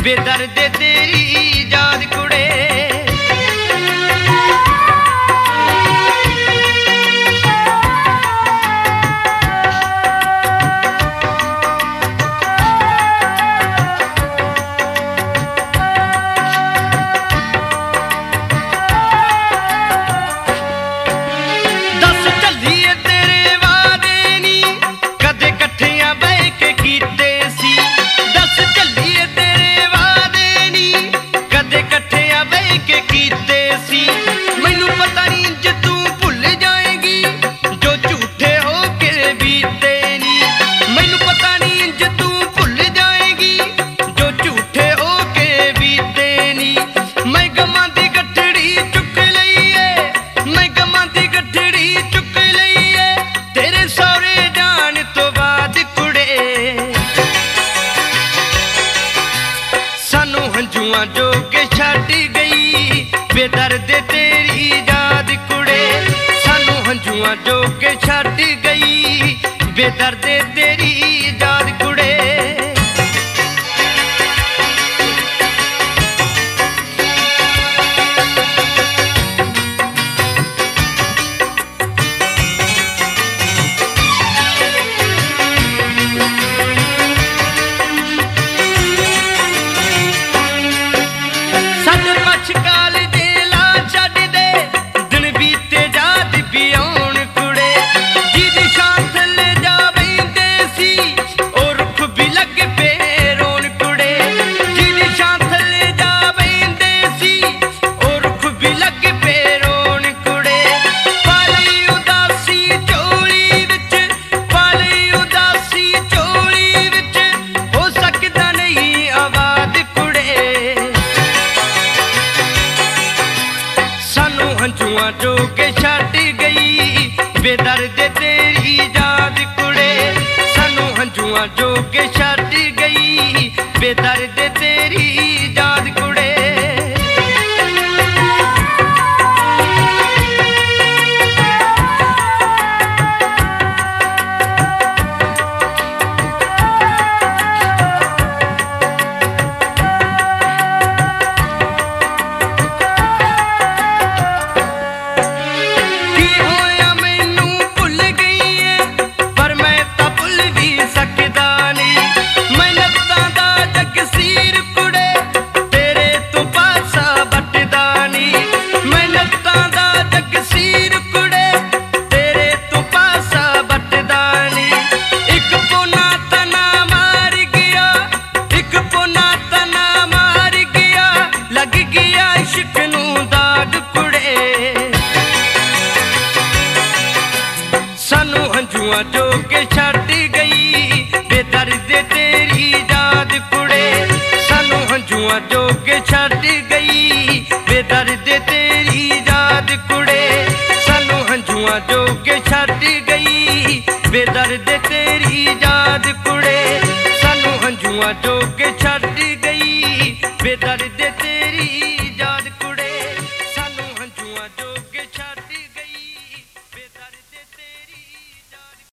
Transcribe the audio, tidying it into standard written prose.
बेदर्द तेरी याद कुड़े। जो के छड़ गई बेदर्द तेरी याद कुड़े। सानू हंजुआ जो के छड़ गई बेदर्द तेरी याद कुड़े। हंजुआ जो के छड़ गई बेदर्द तेरी याद कुड़े। सानू हंजुआ जो के छड़ गई बेदर्द तेरी याद कुड़े। सानू हंजुआ जो के छड़ गई बेदर्द तेरी याद कुड़े। सानू हंजुआ जो के छड़ गई बेदर्द तेरी याद कुड़े। सानू हंजुआ जो के छड़ गई बेदर्द तेरी याद कुड़े। सानू हंजुआ जो के छड़ गई बेदर्द